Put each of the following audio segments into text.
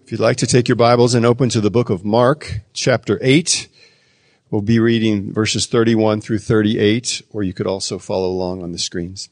If you'd like to take your Bibles and open to the book of Mark, chapter 8, we'll be reading verses 31 through 38, or you could also follow along on the screens.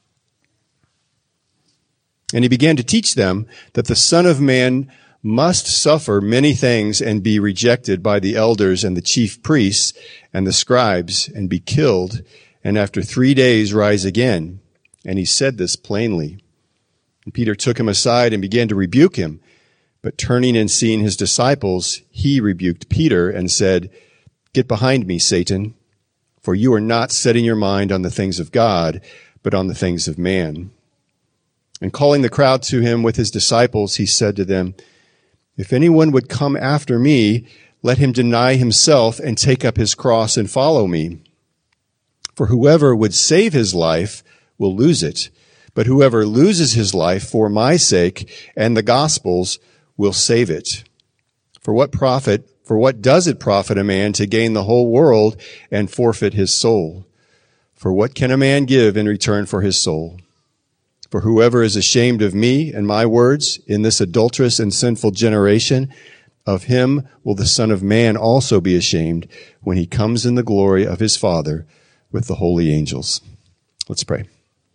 And he began to teach them that the Son of Man must suffer many things and be rejected by the elders and the chief priests and the scribes and be killed, and after 3 days rise again. And he said this plainly. And Peter took him aside and began to rebuke him. But turning and seeing his disciples, he rebuked Peter and said, "Get behind me, Satan, for you are not setting your mind on the things of God, but on the things of man." And calling the crowd to him with his disciples, he said to them, "If anyone would come after me, let him deny himself and take up his cross and follow me. For whoever would save his life will lose it, but whoever loses his life for my sake and the gospel's will save it. For what does it profit a man to gain the whole world and forfeit his soul? For what can a man give in return for his soul? For whoever is ashamed of me and my words in this adulterous and sinful generation, of him will the Son of Man also be ashamed when he comes in the glory of his Father with the holy angels." Let's pray.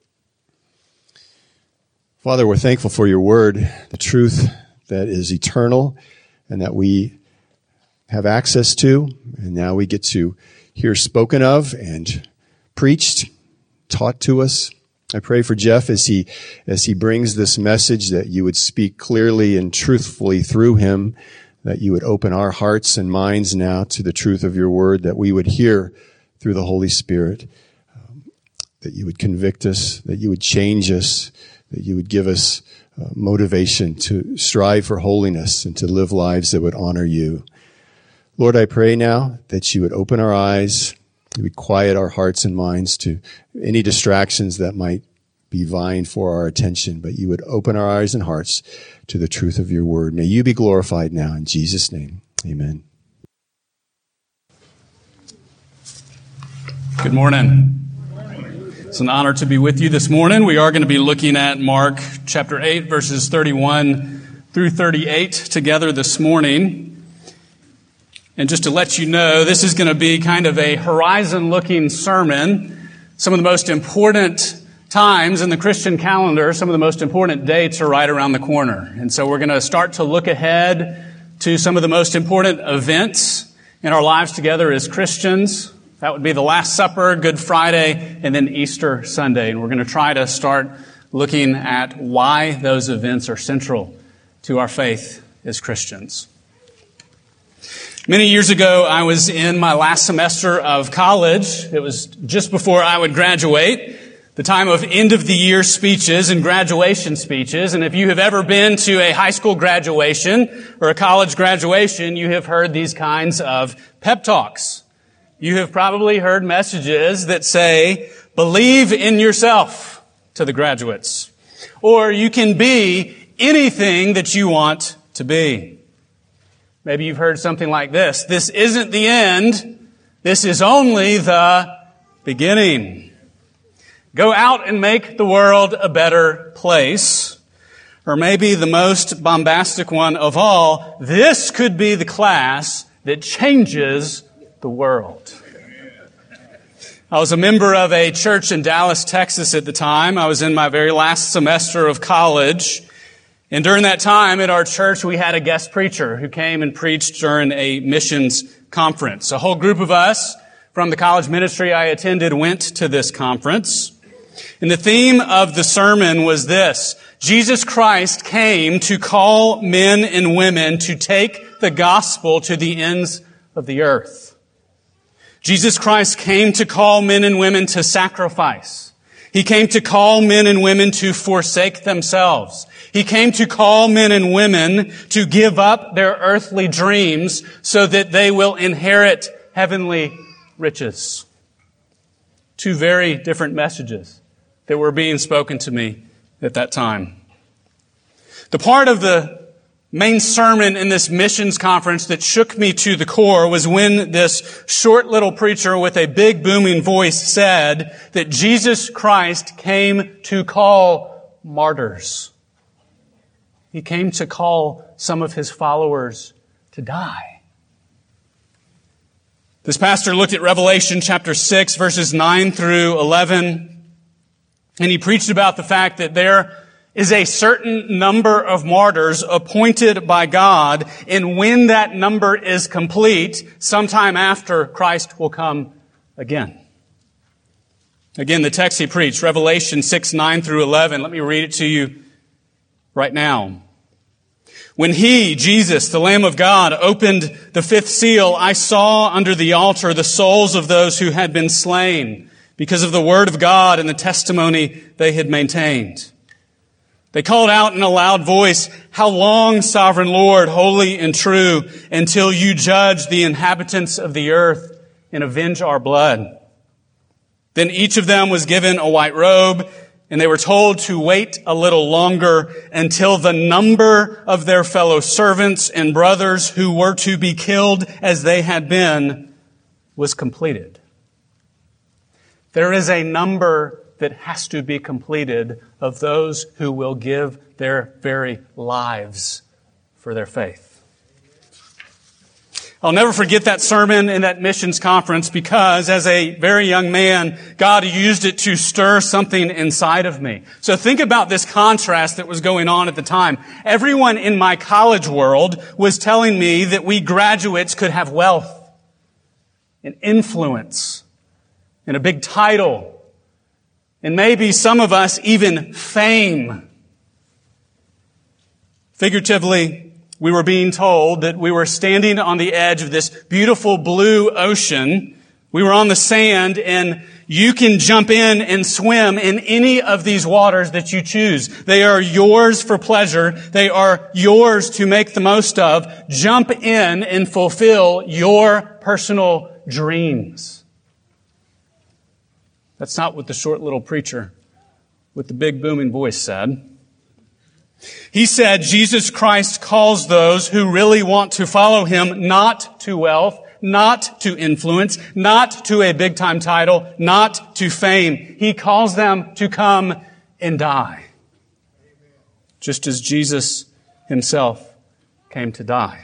Father, we're thankful for your word, the truth that is eternal and that we have access to, and now we get to hear spoken of and preached, taught to us. I pray for Jeff as he brings this message, that you would speak clearly and truthfully through him, that you would open our hearts and minds now to the truth of your word, that we would hear through the Holy Spirit, that you would convict us, that you would change us, that you would give us motivation to strive for holiness and to live lives that would honor you. Lord, I pray now that you would open our eyes, you would quiet our hearts and minds to any distractions that might be vying for our attention, but you would open our eyes and hearts to the truth of your word. May you be glorified now in Jesus' name. Amen. Good morning. It's an honor to be with you this morning. We are going to be looking at Mark chapter 8, verses 31 through 38 together this morning. And just to let you know, this is going to be kind of a horizon-looking sermon. Some of the most important times in the Christian calendar, some of the most important dates are right around the corner. And so we're going to start to look ahead to some of the most important events in our lives together as Christians. That would be the Last Supper, Good Friday, and then Easter Sunday. And we're going to try to start looking at why those events are central to our faith as Christians. Many years ago, I was in my last semester of college. It was just before I would graduate, the time of end-of-the-year speeches and graduation speeches. And if you have ever been to a high school graduation or a college graduation, you have heard these kinds of pep talks. You have probably heard messages that say, "Believe in yourself," to the graduates. Or you can be anything that you want to be. Maybe you've heard something like this: "This isn't the end. This is only the beginning. Go out and make the world a better place." Or maybe the most bombastic one of all: "This could be the class that changes the world." I was a member of a church in Dallas, Texas at the time. I was in my very last semester of college. And during that time at our church, we had a guest preacher who came and preached during a missions conference. A whole group of us from the college ministry I attended went to this conference. And the theme of the sermon was this: Jesus Christ came to call men and women to take the gospel to the ends of the earth. Jesus Christ came to call men and women to sacrifice. He came to call men and women to forsake themselves. He came to call men and women to give up their earthly dreams so that they will inherit heavenly riches. Two very different messages that were being spoken to me at that time. The part of the main sermon in this missions conference that shook me to the core was when this short little preacher with a big booming voice said that Jesus Christ came to call martyrs. He came to call some of his followers to die. This pastor looked at Revelation chapter 6, verses 9 through 11, and he preached about the fact that there is a certain number of martyrs appointed by God, and when that number is complete, sometime after, Christ will come again. Again, the text he preached, Revelation 6, 9 through 11. Let me read it to you right now. When he, Jesus, the Lamb of God, opened the fifth seal, I saw under the altar the souls of those who had been slain because of the word of God and the testimony they had maintained. They called out in a loud voice, "How long, sovereign Lord, holy and true, until you judge the inhabitants of the earth and avenge our blood?" Then each of them was given a white robe, and they were told to wait a little longer until the number of their fellow servants and brothers who were to be killed as they had been was completed. There is a number that has to be completed of those who will give their very lives for their faith. I'll never forget that sermon in that missions conference because as a very young man, God used it to stir something inside of me. So think about this contrast that was going on at the time. Everyone in my college world was telling me that we graduates could have wealth and influence and a big title. And maybe some of us even fame. Figuratively, we were being told that we were standing on the edge of this beautiful blue ocean. We were on the sand, and you can jump in and swim in any of these waters that you choose. They are yours for pleasure. They are yours to make the most of. Jump in and fulfill your personal dreams. That's not what the short little preacher with the big booming voice said. He said Jesus Christ calls those who really want to follow him not to wealth, not to influence, not to a big-time title, not to fame. He calls them to come and die. Just as Jesus himself came to die.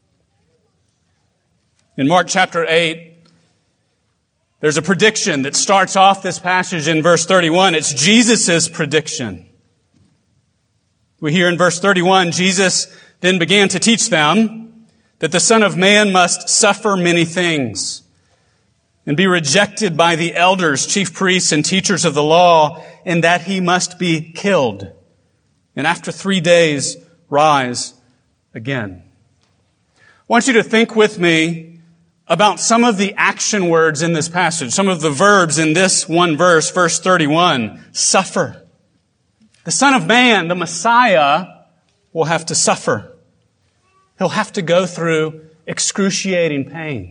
In Mark chapter 8, there's a prediction that starts off this passage in verse 31. It's Jesus' prediction. We hear in verse 31, Jesus then began to teach them that the Son of Man must suffer many things and be rejected by the elders, chief priests, and teachers of the law, and that he must be killed, and after 3 days rise again. I want you to think with me about some of the action words in this passage, some of the verbs in this one verse, verse 31. Suffer. The Son of Man, the Messiah, will have to suffer. He'll have to go through excruciating pain.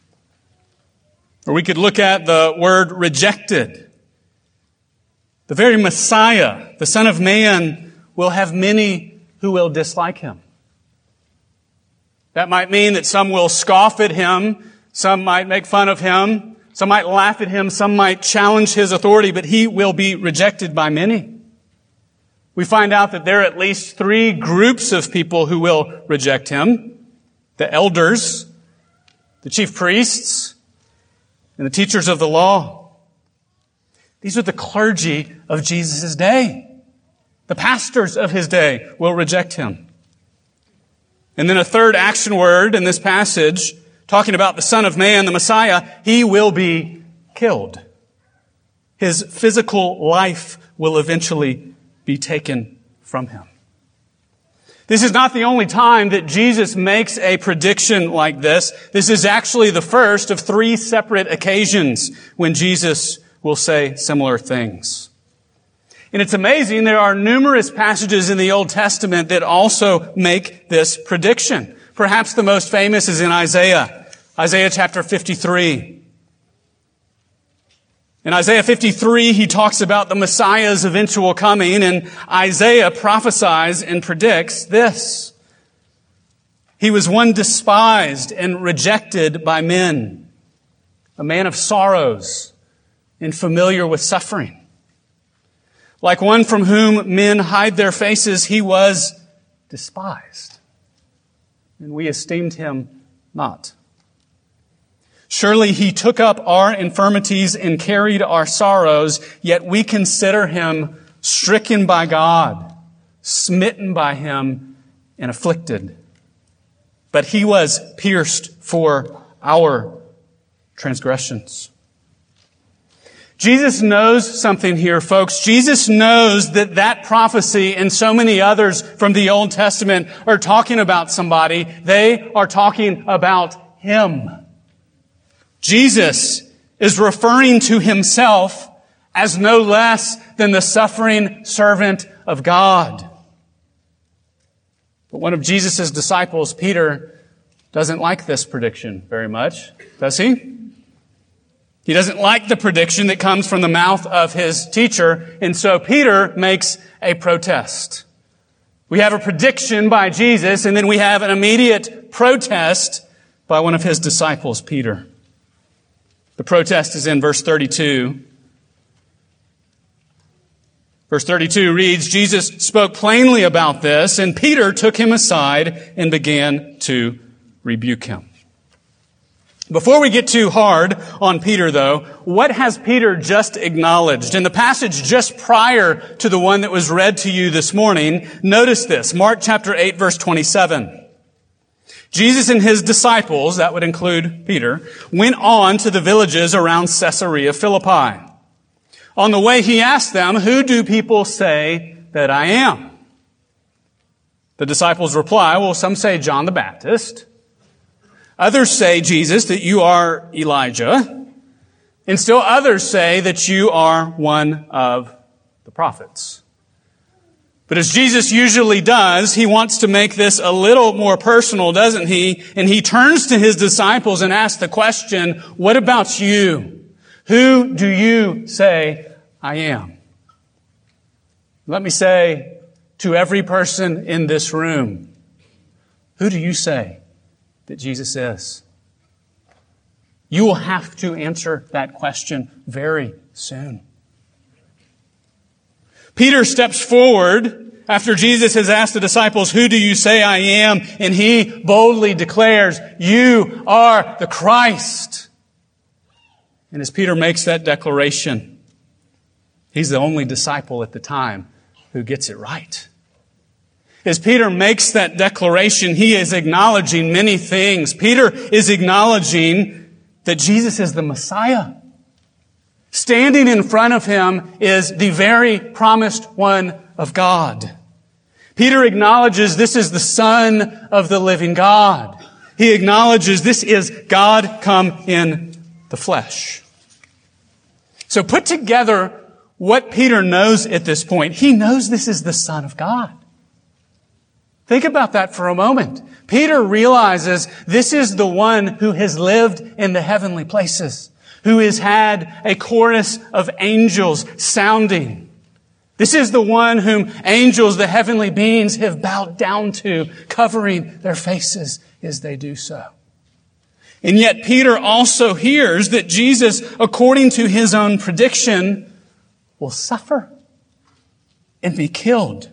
Or we could look at the word rejected. The very Messiah, the Son of Man, will have many who will dislike him. That might mean that some will scoff at him, some might make fun of him, some might laugh at him, some might challenge his authority, but he will be rejected by many. We find out that there are at least 3 groups of people who will reject him. The elders, the chief priests, and the teachers of the law. These are the clergy of Jesus' day. The pastors of his day will reject him. And then a third action word in this passage, talking about the Son of Man, the Messiah, he will be killed. His physical life will eventually be taken from him. This is not the only time that Jesus makes a prediction like this. This is actually the first of 3 separate occasions when Jesus will say similar things. And it's amazing, there are numerous passages in the Old Testament that also make this prediction. Perhaps the most famous is in Isaiah. Isaiah chapter 53. In Isaiah 53, he talks about the Messiah's eventual coming, and Isaiah prophesies and predicts this. He was one despised and rejected by men, a man of sorrows and familiar with suffering. Like one from whom men hide their faces, he was despised, and we esteemed him not. Surely he took up our infirmities and carried our sorrows, yet we consider him stricken by God, smitten by him, and afflicted. But he was pierced for our transgressions. Jesus knows something here, folks. Jesus knows that prophecy and so many others from the Old Testament are talking about somebody. They are talking about him. Jesus is referring to himself as no less than the suffering servant of God. But one of Jesus' disciples, Peter, doesn't like this prediction very much, does he? He doesn't like the prediction that comes from the mouth of his teacher, and so Peter makes a protest. We have a prediction by Jesus, and then we have an immediate protest by one of his disciples, Peter. The protest is in verse 32. Verse 32 reads, Jesus spoke plainly about this, and Peter took him aside and began to rebuke him. Before we get too hard on Peter, though, what has Peter just acknowledged? In the passage just prior to the one that was read to you this morning, notice this, Mark chapter 8, verse 27. Jesus and his disciples, that would include Peter, went on to the villages around Caesarea Philippi. On the way, he asked them, "Who do people say that I am?" The disciples reply, "Well, some say John the Baptist. Others say, Jesus, that you are Elijah. And still others say that you are one of the prophets." But as Jesus usually does, he wants to make this a little more personal, doesn't he? And he turns to his disciples and asks the question, "What about you? Who do you say I am?" Let me say to every person in this room, who do you say that Jesus is? You will have to answer that question very soon. Peter steps forward after Jesus has asked the disciples, "Who do you say I am?" And he boldly declares, "You are the Christ." And as Peter makes that declaration, he's the only disciple at the time who gets it right. As Peter makes that declaration, he is acknowledging many things. Peter is acknowledging that Jesus is the Messiah. Standing in front of him is the very promised one of God. Peter acknowledges this is the Son of the living God. He acknowledges this is God come in the flesh. So put together what Peter knows at this point. He knows this is the Son of God. Think about that for a moment. Peter realizes this is the one who has lived in the heavenly places, who has had a chorus of angels sounding. This is the one whom angels, the heavenly beings, have bowed down to, covering their faces as they do so. And yet Peter also hears that Jesus, according to his own prediction, will suffer and be killed.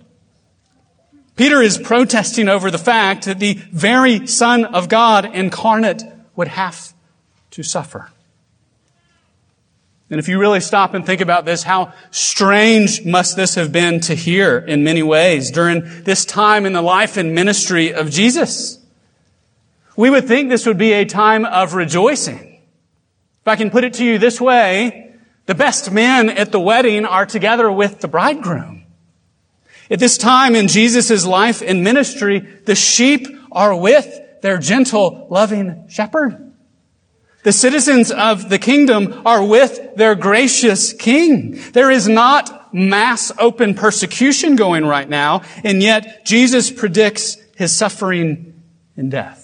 Peter is protesting over the fact that the very Son of God incarnate would have to suffer. And if you really stop and think about this, how strange must this have been to hear in many ways during this time in the life and ministry of Jesus? We would think this would be a time of rejoicing. If I can put it to you this way, the best men at the wedding are together with the bridegroom. At this time in Jesus' life and ministry, the sheep are with their gentle, loving shepherd. The citizens of the kingdom are with their gracious king. There is not mass open persecution going right now, and yet Jesus predicts his suffering and death.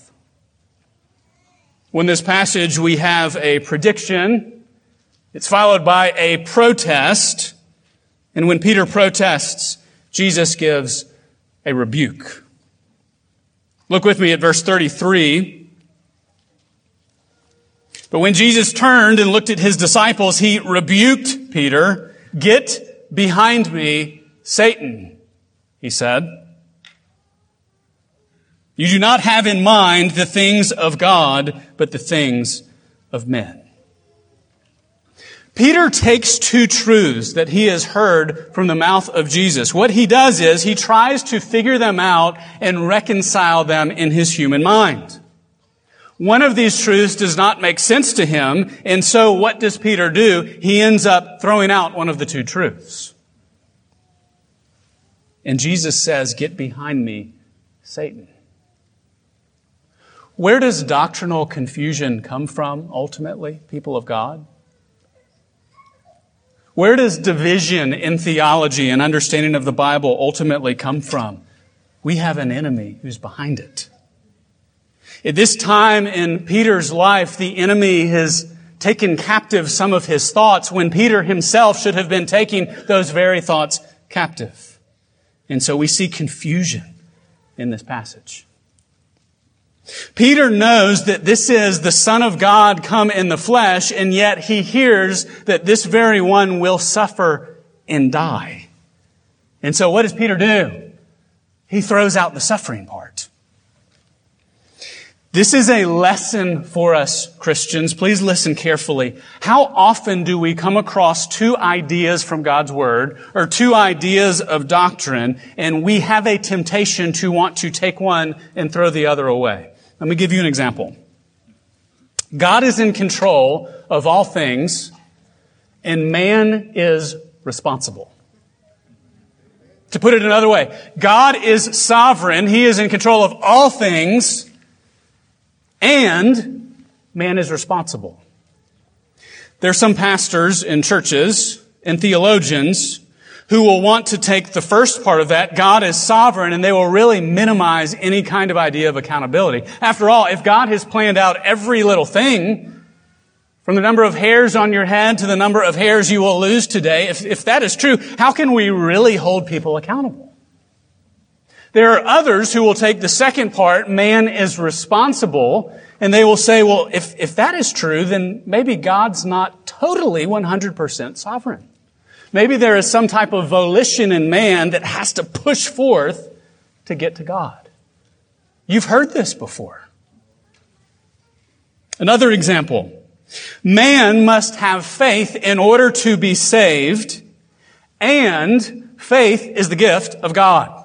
In this passage, we have a prediction. It's followed by a protest. And when Peter protests, Jesus gives a rebuke. Look with me at verse 33. But when Jesus turned and looked at his disciples, he rebuked Peter. "Get behind me, Satan," he said. You do not have in mind the things of God, but the things of men. Peter takes two truths that he has heard from the mouth of Jesus. What he does is he tries to figure them out and reconcile them in his human mind. One of these truths does not make sense to him, and so what does Peter do? He ends up throwing out one of the two truths. And Jesus says, "Get behind me, Satan." Where does doctrinal confusion come from, ultimately, people of God? Where does division in theology and understanding of the Bible ultimately come from? We have an enemy who's behind it. At this time in Peter's life, the enemy has taken captive some of his thoughts when Peter himself should have been taking those very thoughts captive. And so we see confusion in this passage. Peter knows that this is the Son of God come in the flesh, and yet he hears that this very one will suffer and die. And so what does Peter do? He throws out the suffering part. This is a lesson for us Christians. Please listen carefully. How often do we come across two ideas from God's Word or two ideas of doctrine, and we have a temptation to want to take one and throw the other away? Let me give you an example. God is in control of all things, and man is responsible. To put it another way, God is sovereign. He is in control of all things, and man is responsible. There are some pastors in churches and theologians who will want to take the first part of that, God is sovereign, and they will really minimize any kind of idea of accountability. After all, if God has planned out every little thing, from the number of hairs on your head to the number of hairs you will lose today, if that is true, how can we really hold people accountable? There are others who will take the second part, man is responsible, and they will say, well, if that is true, then maybe God's not totally 100% sovereign. Maybe there is some type of volition in man that has to push forth to get to God. You've heard this before. Another example. Man must have faith in order to be saved, and faith is the gift of God.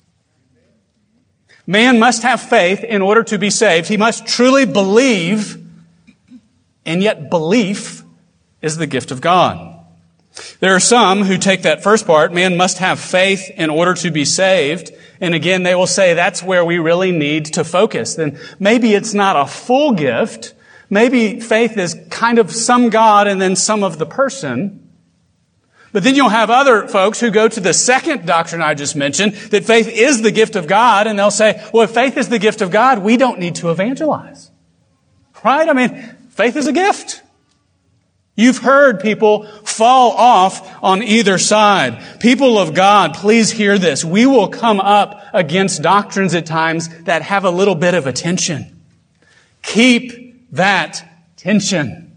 Man must have faith in order to be saved. He must truly believe, and yet belief is the gift of God. There are some who take that first part, man must have faith in order to be saved. And again, they will say that's where we really need to focus. Then maybe it's not a full gift. Maybe faith is kind of some God and then some of the person. But then you'll have other folks who go to the second doctrine I just mentioned, that faith is the gift of God, and they'll say, well, if faith is the gift of God, we don't need to evangelize. Right? I mean, faith is a gift. You've heard people fall off on either side. People of God, please hear this. We will come up against doctrines at times that have a little bit of a tension. Keep that tension.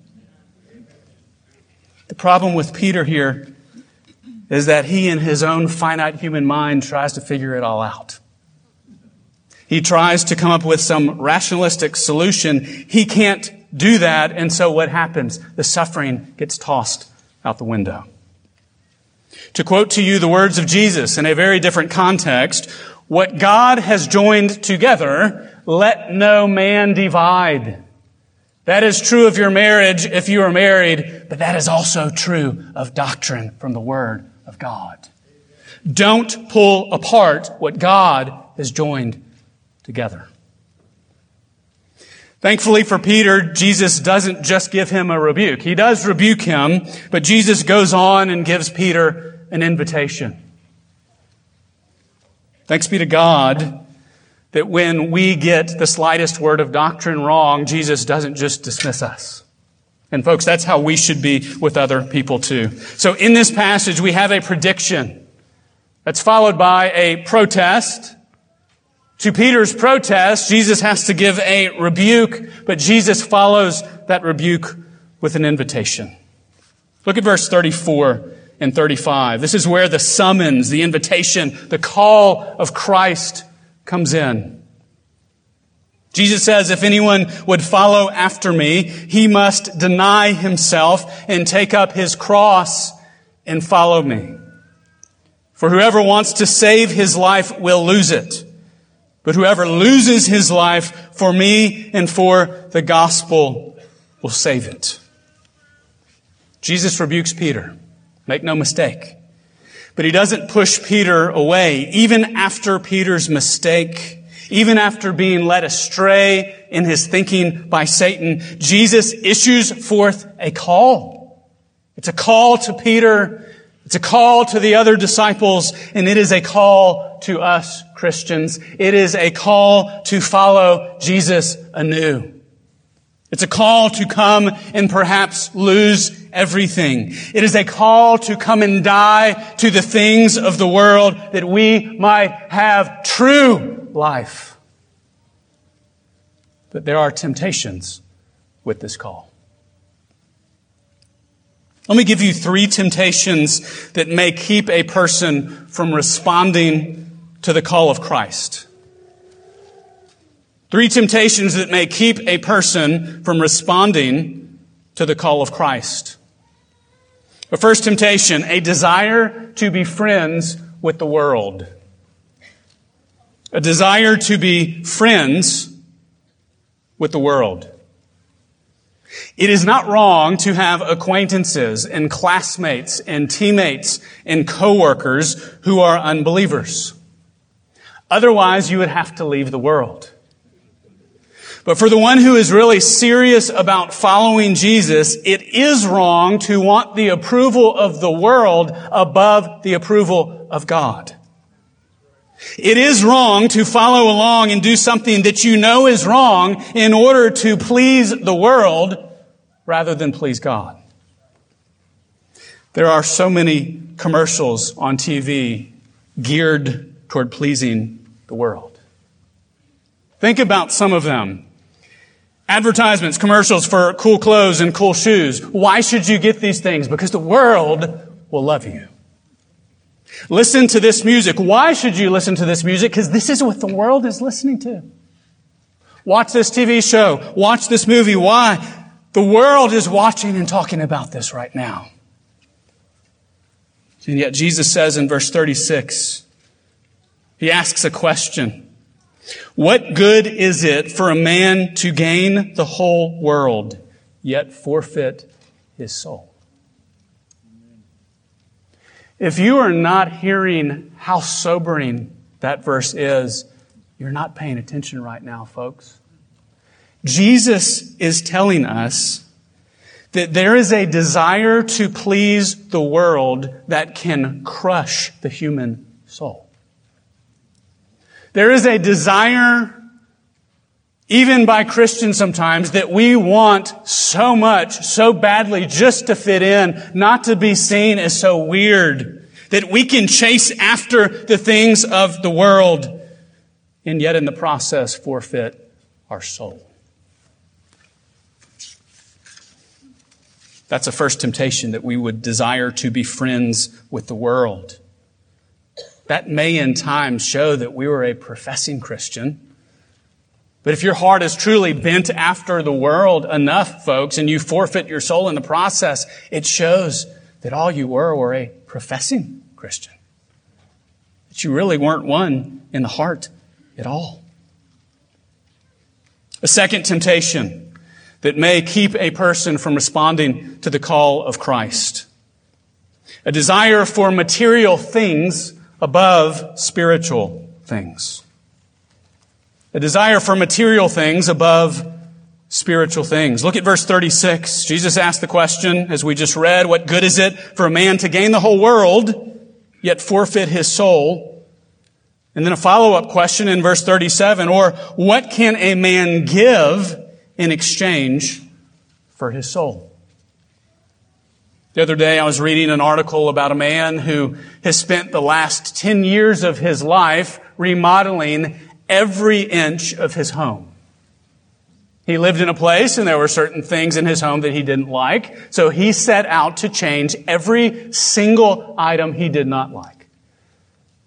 The problem with Peter here is that he, in his own finite human mind, tries to figure it all out. He tries to come up with some rationalistic solution. He can't do that, and so what happens? The suffering gets tossed out the window. To quote to you the words of Jesus in a very different context, what God has joined together, let no man divide. That is true of your marriage if you are married, but that is also true of doctrine from the Word of God. Don't pull apart what God has joined together. Thankfully for Peter, Jesus doesn't just give him a rebuke. He does rebuke him, but Jesus goes on and gives Peter an invitation. Thanks be to God that when we get the slightest word of doctrine wrong, Jesus doesn't just dismiss us. And folks, that's how we should be with other people too. So in this passage, we have a prediction that's followed by a protest. To Peter's protest, Jesus has to give a rebuke, but Jesus follows that rebuke with an invitation. Look at verse 34 and 35. This is where the summons, the invitation, the call of Christ comes in. Jesus says, if anyone would follow after me, he must deny himself and take up his cross and follow me. For whoever wants to save his life will lose it. But whoever loses his life for me and for the gospel will save it. Jesus rebukes Peter. Make no mistake. But he doesn't push Peter away. Even after Peter's mistake, even after being led astray in his thinking by Satan, Jesus issues forth a call. It's a call to Peter. It's a call to the other disciples, and it is a call to us Christians. It is a call to follow Jesus anew. It's a call to come and perhaps lose everything. It is a call to come and die to the things of the world that we might have true life. But there are temptations with this call. Let me give you 3 temptations that may keep a person from responding to the call of Christ. 3 temptations that may keep a person from responding to the call of Christ. The first temptation, a desire to be friends with the world. A desire to be friends with the world. It is not wrong to have acquaintances and classmates and teammates and coworkers who are unbelievers. Otherwise, you would have to leave the world. But for the one who is really serious about following Jesus, it is wrong to want the approval of the world above the approval of God. It is wrong to follow along and do something that you know is wrong in order to please the world rather than please God. There are so many commercials on TV geared toward pleasing the world. Think about some of them. Advertisements, commercials for cool clothes and cool shoes. Why should you get these things? Because the world will love you. Listen to this music. Why should you listen to this music? Because this is what the world is listening to. Watch this TV show. Watch this movie. Why? The world is watching and talking about this right now. And yet Jesus says in verse 36, he asks a question. What good is it for a man to gain the whole world, yet forfeit his soul? If you are not hearing how sobering that verse is, you're not paying attention right now, folks. Jesus is telling us that there is a desire to please the world that can crush the human soul. There is a desire, even by Christians sometimes, that we want so much, so badly, just to fit in, not to be seen as so weird, that we can chase after the things of the world and yet in the process forfeit our soul. That's a first temptation, that we would desire to be friends with the world. That may in time show that we were a professing Christian. But if your heart is truly bent after the world enough, folks, and you forfeit your soul in the process, it shows that all you were a professing Christian. That you really weren't one in the heart at all. A second temptation that may keep a person from responding to the call of Christ. A desire for material things above spiritual things. A desire for material things above spiritual things. Look at verse 36. Jesus asked the question, as we just read, what good is it for a man to gain the whole world, yet forfeit his soul? And then a follow-up question in verse 37, or what can a man give in exchange for his soul? The other day I was reading an article about a man who has spent the last 10 years of his life remodeling every inch of his home. He lived in a place and there were certain things in his home that he didn't like, so he set out to change every single item he did not like.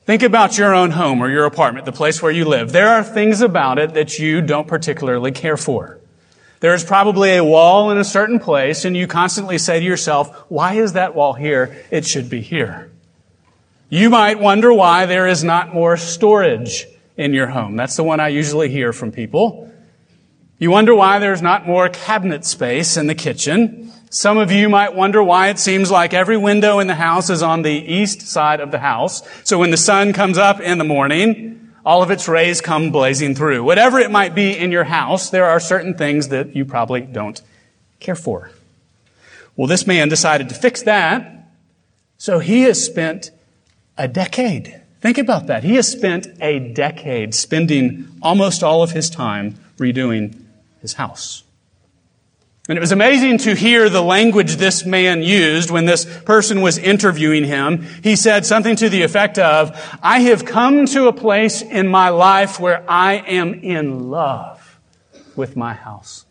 Think about your own home or your apartment, the place where you live. There are things about it that you don't particularly care for. There's probably a wall in a certain place, and you constantly say to yourself, why is that wall here? It should be here. You might wonder why there is not more storage in your home. That's the one I usually hear from people. You wonder why there's not more cabinet space in the kitchen. Some of you might wonder why it seems like every window in the house is on the east side of the house. So when the sun comes up in the morning, all of its rays come blazing through. Whatever it might be in your house, there are certain things that you probably don't care for. Well, this man decided to fix that, so he has spent a decade. Think about that. He has spent a decade spending almost all of his time redoing his house. And it was amazing to hear the language this man used when this person was interviewing him. He said something to the effect of, I have come to a place in my life where I am in love with my house.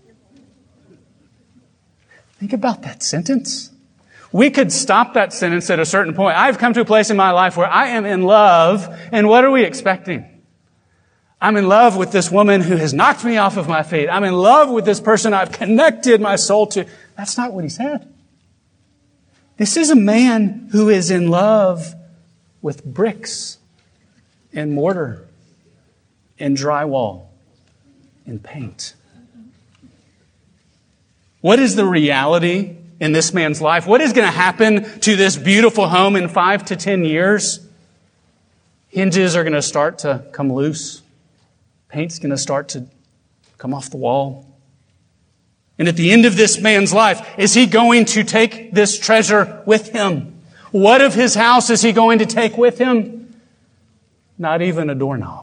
Think about that sentence. We could stop that sentence at a certain point. I've come to a place in my life where I am in love, and what are we expecting? I'm in love with this woman who has knocked me off of my feet. I'm in love with this person I've connected my soul to. That's not what he said. This is a man who is in love with bricks and mortar and drywall and paint. What is the reality in this man's life? What is going to happen to this beautiful home in 5 to 10 years? Hinges are going to start to come loose. Paint's going to start to come off the wall. And at the end of this man's life, is he going to take this treasure with him? What of his house is he going to take with him? Not even a doorknob.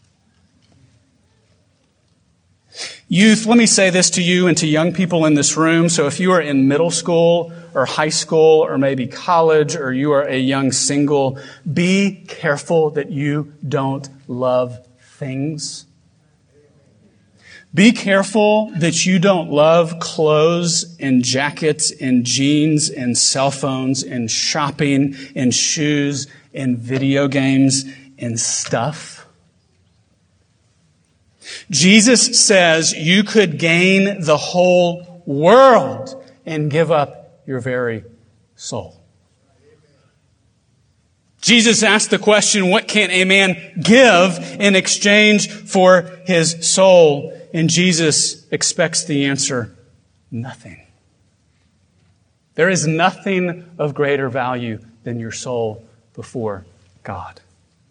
Youth, let me say this to you and to young people in this room. So if you are in middle school or high school or maybe college or you are a young single, be careful that you don't love things. Be careful that you don't love clothes and jackets and jeans and cell phones and shopping and shoes and video games and stuff. Jesus says you could gain the whole world and give up your very soul. Jesus asked the question, what can a man give in exchange for his soul? And Jesus expects the answer, nothing. There is nothing of greater value than your soul before God.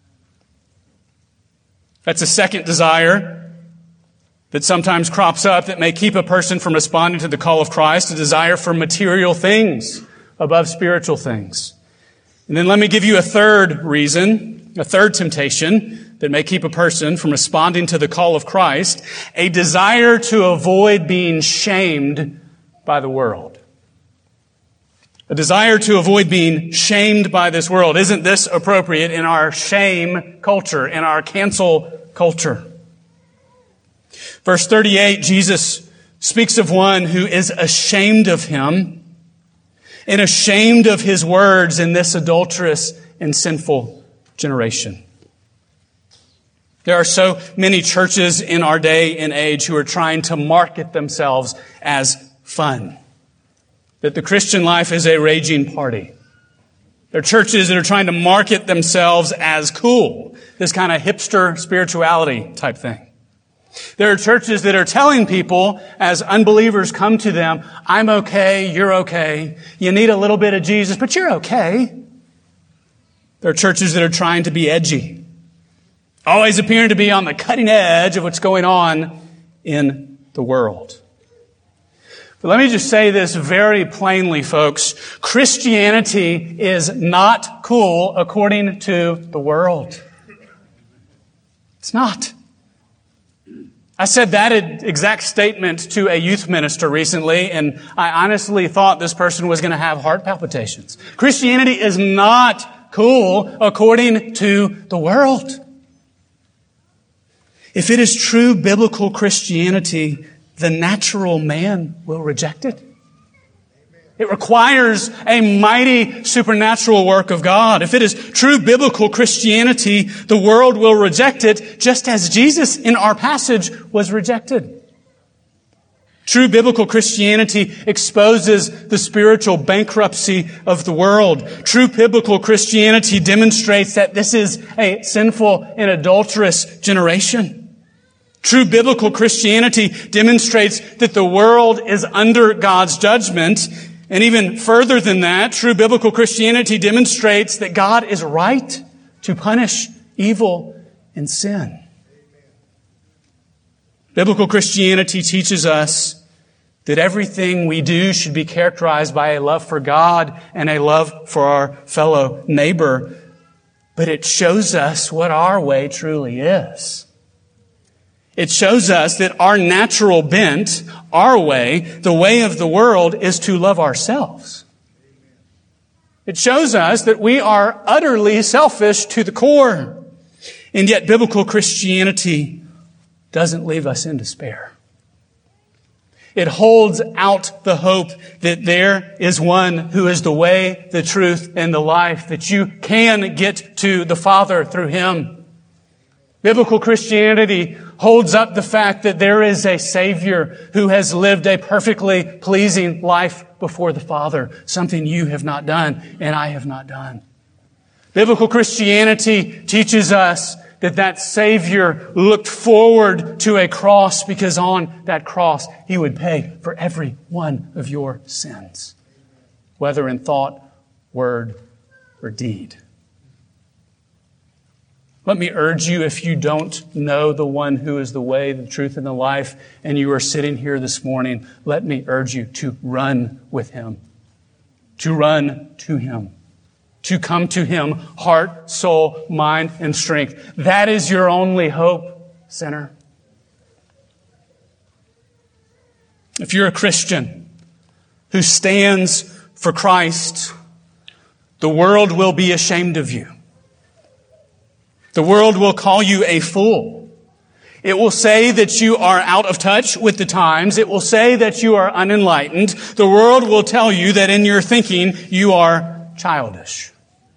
That's a second desire that sometimes crops up that may keep a person from responding to the call of Christ, a desire for material things above spiritual things. And then let me give you a third reason, a third temptation that may keep a person from responding to the call of Christ, a desire to avoid being shamed by the world. A desire to avoid being shamed by this world. Isn't this appropriate in our shame culture, in our cancel culture? Verse 38, Jesus speaks of one who is ashamed of him and ashamed of his words in this adulterous and sinful generation. There are so many churches in our day and age who are trying to market themselves as fun. That the Christian life is a raging party. There are churches that are trying to market themselves as cool. This kind of hipster spirituality type thing. There are churches that are telling people as unbelievers come to them, I'm okay, you're okay. You need a little bit of Jesus, but you're okay. There are churches that are trying to be edgy. Always appearing to be on the cutting edge of what's going on in the world. But let me just say this very plainly, folks. Christianity is not cool according to the world. It's not. I said that exact statement to a youth minister recently, and I honestly thought this person was going to have heart palpitations. Christianity is not cool according to the world. If it is true biblical Christianity, the natural man will reject it. It requires a mighty supernatural work of God. If it is true biblical Christianity, the world will reject it just as Jesus in our passage was rejected. True biblical Christianity exposes the spiritual bankruptcy of the world. True biblical Christianity demonstrates that this is a sinful and adulterous generation. True biblical Christianity demonstrates that the world is under God's judgment. And even further than that, true biblical Christianity demonstrates that God is right to punish evil and sin. Biblical Christianity teaches us that everything we do should be characterized by a love for God and a love for our fellow neighbor. But it shows us what our way truly is. It shows us that our natural bent, our way, the way of the world, is to love ourselves. It shows us that we are utterly selfish to the core. And yet biblical Christianity doesn't leave us in despair. It holds out the hope that there is one who is the way, the truth, and the life, that you can get to the Father through Him. Biblical Christianity holds up the fact that there is a Savior who has lived a perfectly pleasing life before the Father, something you have not done and I have not done. Biblical Christianity teaches us that Savior looked forward to a cross because on that cross He would pay for every one of your sins, whether in thought, word, or deed. Let me urge you, if you don't know the one who is the way, the truth, and the life, and you are sitting here this morning, let me urge you to run with Him, to run to Him, to come to Him, heart, soul, mind, and strength. That is your only hope, sinner. If you're a Christian who stands for Christ, the world will be ashamed of you. The world will call you a fool. It will say that you are out of touch with the times. It will say that you are unenlightened. The world will tell you that in your thinking you are childish.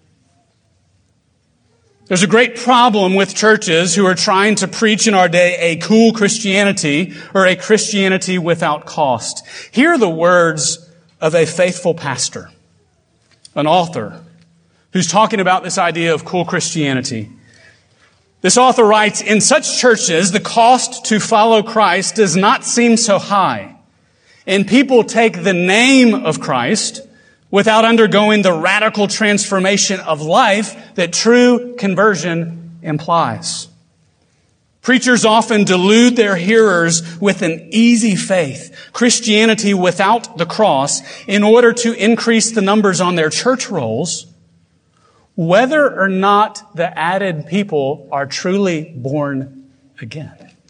There's a great problem with churches who are trying to preach in our day a cool Christianity or a Christianity without cost. Hear the words of a faithful pastor, an author, who's talking about this idea of cool Christianity. This author writes, "In such churches, the cost to follow Christ does not seem so high, and people take the name of Christ without undergoing the radical transformation of life that true conversion implies. Preachers often delude their hearers with an easy faith, Christianity without the cross, in order to increase the numbers on their church rolls, whether or not the added people are truly born again."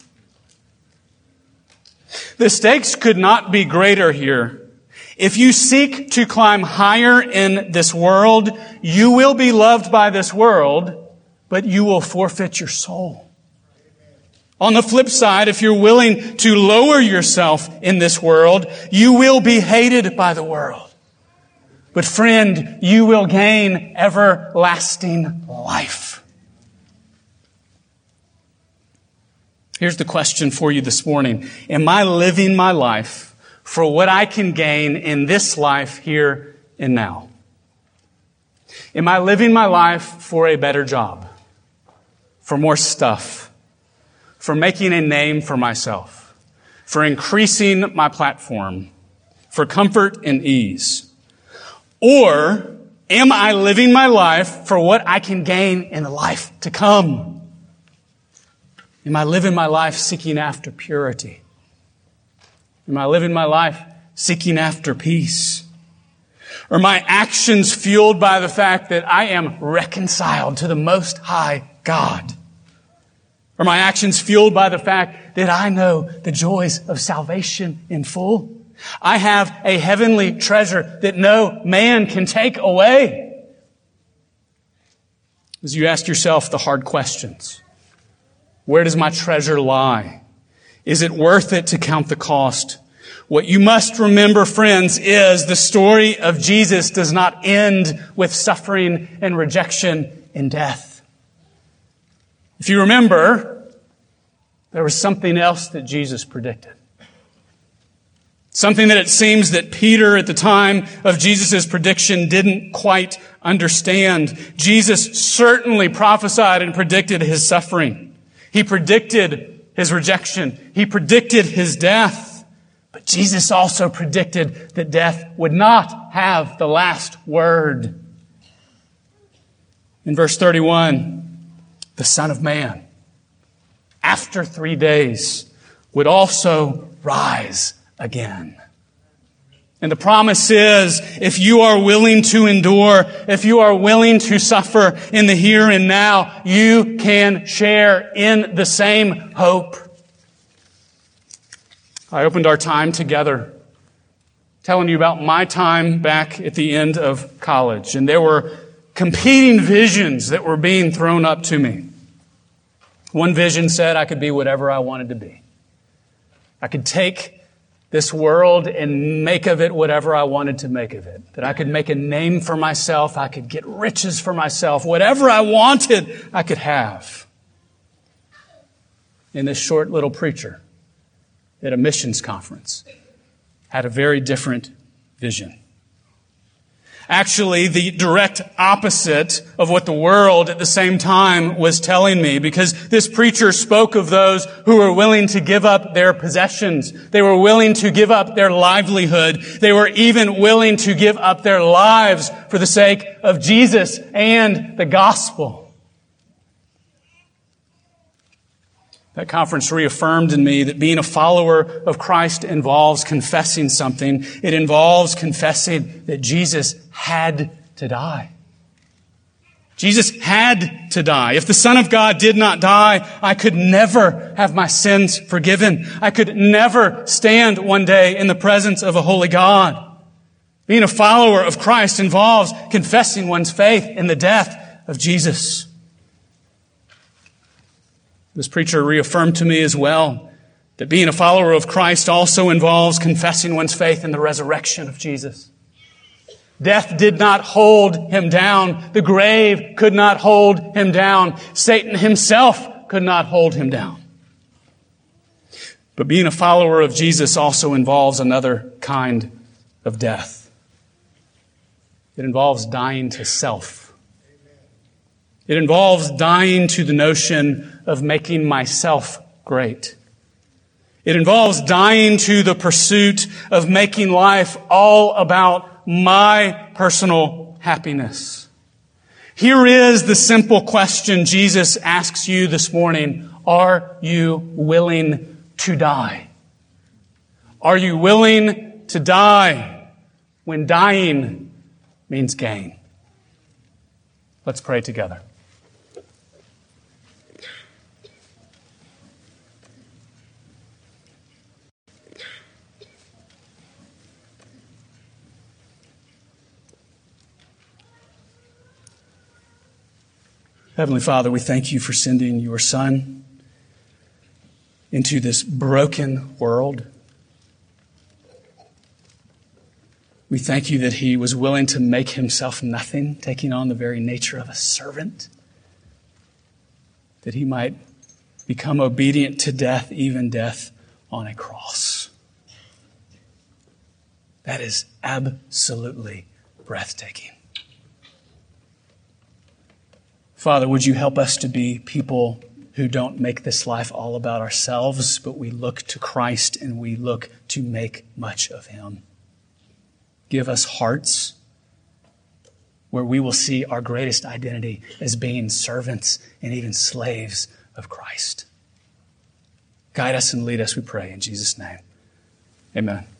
The stakes could not be greater here. If you seek to climb higher in this world, you will be loved by this world, but you will forfeit your soul. On the flip side, if you're willing to lower yourself in this world, you will be hated by the world. But friend, you will gain everlasting life. Here's the question for you this morning. Am I living my life for what I can gain in this life here and now? Am I living my life for a better job, for more stuff, for making a name for myself, for increasing my platform, for comfort and ease? Or am I living my life for what I can gain in the life to come? Am I living my life seeking after purity? Am I living my life seeking after peace? Are my actions fueled by the fact that I am reconciled to the Most High God? Are my actions fueled by the fact that I know the joys of salvation in full? I have a heavenly treasure that no man can take away. As you ask yourself the hard questions, where does my treasure lie? Is it worth it to count the cost? What you must remember, friends, is the story of Jesus does not end with suffering and rejection and death. If you remember, there was something else that Jesus predicted. Something that it seems that Peter at the time of Jesus' prediction didn't quite understand. Jesus certainly prophesied and predicted his suffering. He predicted his rejection. He predicted his death. But Jesus also predicted that death would not have the last word. In verse 31, the Son of Man, after 3 days, would also rise again. And the promise is, if you are willing to endure, if you are willing to suffer in the here and now, you can share in the same hope. I opened our time together telling you about my time back at the end of college. And there were competing visions that were being thrown up to me. One vision said I could be whatever I wanted to be. I could take this world and make of it whatever I wanted to make of it. That I could make a name for myself. I could get riches for myself. Whatever I wanted, I could have. And this short little preacher at a missions conference had a very different vision. Actually, the direct opposite of what the world at the same time was telling me, because this preacher spoke of those who were willing to give up their possessions. They were willing to give up their livelihood. They were even willing to give up their lives for the sake of Jesus and the gospel. That conference reaffirmed in me that being a follower of Christ involves confessing something. It involves confessing that Jesus had to die. Jesus had to die. If the Son of God did not die, I could never have my sins forgiven. I could never stand one day in the presence of a holy God. Being a follower of Christ involves confessing one's faith in the death of Jesus. This preacher reaffirmed to me as well that being a follower of Christ also involves confessing one's faith in the resurrection of Jesus. Death did not hold him down. The grave could not hold him down. Satan himself could not hold him down. But being a follower of Jesus also involves another kind of death. It involves dying to self. It involves dying to the notion of making myself great. It involves dying to the pursuit of making life all about my personal happiness. Here is the simple question Jesus asks you this morning. Are you willing to die? Are you willing to die when dying means gain? Let's pray together. Heavenly Father, we thank you for sending your Son into this broken world. We thank you that he was willing to make himself nothing, taking on the very nature of a servant, that he might become obedient to death, even death on a cross. That is absolutely breathtaking. Father, would you help us to be people who don't make this life all about ourselves, but we look to Christ and we look to make much of him. Give us hearts where we will see our greatest identity as being servants and even slaves of Christ. Guide us and lead us, we pray, in Jesus' name. Amen.